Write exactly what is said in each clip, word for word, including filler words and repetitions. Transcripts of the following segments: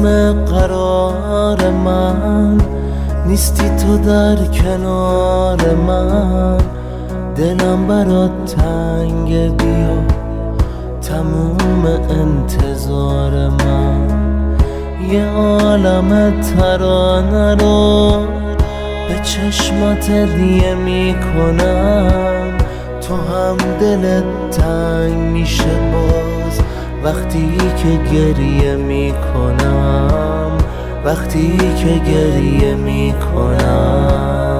همه قرار من، نیستی تو در کنار من. دلم برات تنگ، بیا تموم انتظار من. یه عالم ترانه رو به چشمات دیه میکنم. تو هم دلت تنگ میشه باز وقتی که گریه میکنم، وقتی که گریه میکنم.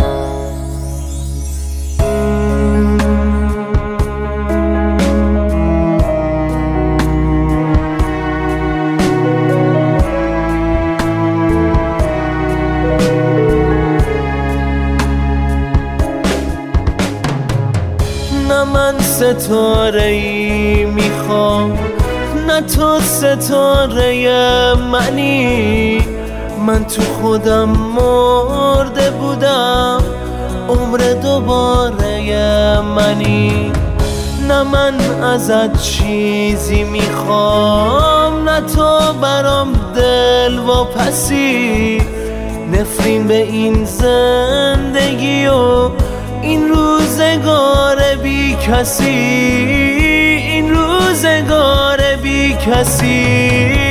نه من ستاره‌ای میخوام، نه تو ستاره منی. من تو خودم مرده بودم، عمر دوباره منی. نه من ازت چیزی میخوام، نه تو برام دل و پسی. نفرین به این زندگی و این روزگار بی کسی، این روزگار بی کسی.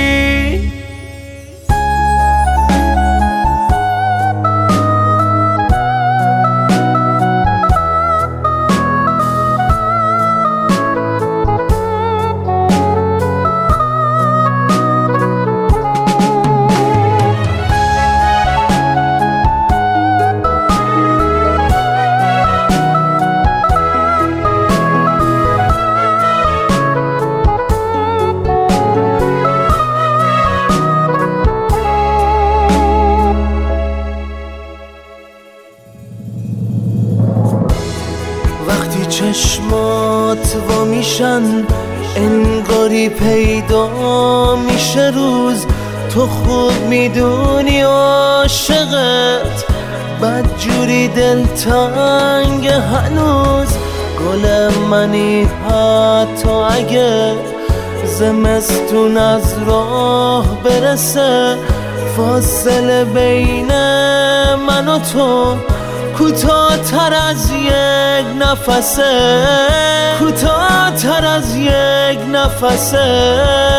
وقتی چشمات وا میشن انگاری پیدا میشه روز. تو خوب میدونی عاشقت بدجوری دلتنگ هنوز. گل منی حتی اگه زمستون از راه برسه. فاصله بین من و تو کوتاه‌تر از یک نفسه، کوتاه‌تر از یک نفسه.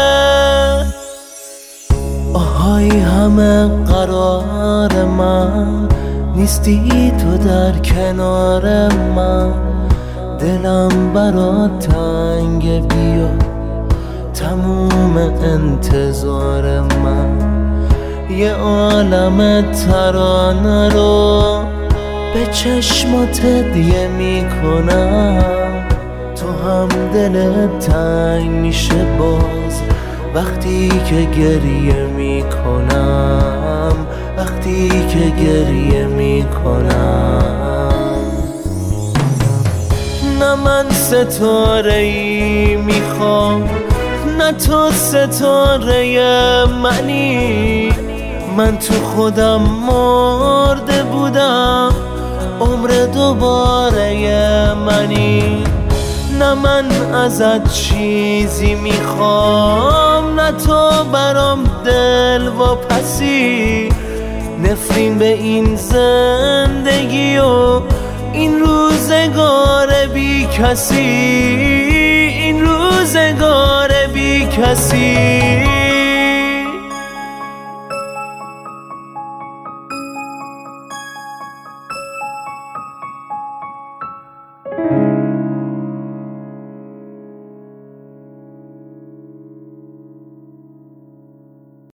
آهای همه قرار من، نیستی تو در کنار من. دلم برات تنگ، بیا تموم انتظار من. یه عالم ترانه رو به چشمات دیه میکنم. تو هم دلت تنگ میشه باز وقتی که گریه میکنم، وقتی که گریه میکنم. نه من ستاره‌ای میخوام، نه تو ستاره منی. من تو خودم مرده بودم، عمر دوباره منی. نه من ازت چیزی میخوام، نه تو برام دل و پسی. نفرین به این زندگی و این روزگار بی کسی، این روزگار بی کسی.